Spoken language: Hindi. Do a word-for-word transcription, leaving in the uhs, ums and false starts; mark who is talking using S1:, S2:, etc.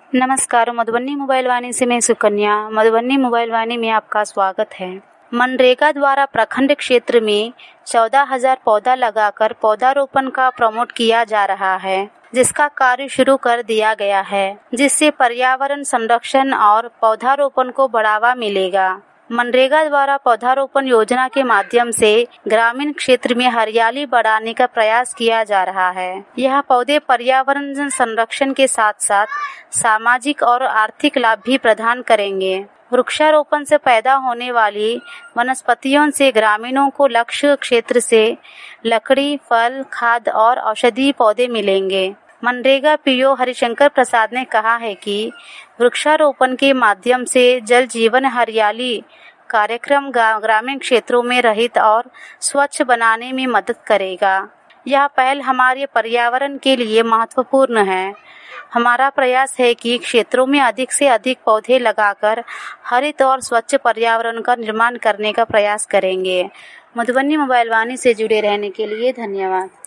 S1: नमस्कार, मधुबनी मोबाइल वाणी से मैं सुकन्या। मधुबनी मोबाइल वाणी में आपका स्वागत है। मनरेगा द्वारा प्रखंड क्षेत्र में चौदह हज़ार पौधा लगाकर पौधारोपण का प्रमोट किया जा रहा है, जिसका कार्य शुरू कर दिया गया है, जिससे पर्यावरण संरक्षण और पौधारोपण को बढ़ावा मिलेगा। मनरेगा द्वारा पौधारोपण योजना के माध्यम से ग्रामीण क्षेत्र में हरियाली बढ़ाने का प्रयास किया जा रहा है। यह पौधे पर्यावरण संरक्षण के साथ साथ सामाजिक और आर्थिक लाभ भी प्रदान करेंगे। वृक्षारोपण से पैदा होने वाली वनस्पतियों से ग्रामीणों को लक्ष्य क्षेत्र से लकड़ी, फल, खाद और औषधीय पौधे मिलेंगे। मनरेगा पीओ हरिशंकर प्रसाद ने कहा है कि वृक्षारोपण के माध्यम से जल जीवन हरियाली कार्यक्रम ग्रामीण क्षेत्रों में रहित और स्वच्छ बनाने में मदद करेगा। यह पहल हमारे पर्यावरण के लिए महत्वपूर्ण है। हमारा प्रयास है कि क्षेत्रों में अधिक से अधिक पौधे लगाकर हरित और स्वच्छ पर्यावरण का निर्माण करने का प्रयास करेंगे। मधुबनी मोबाइल वाणी से जुड़े रहने के लिए धन्यवाद।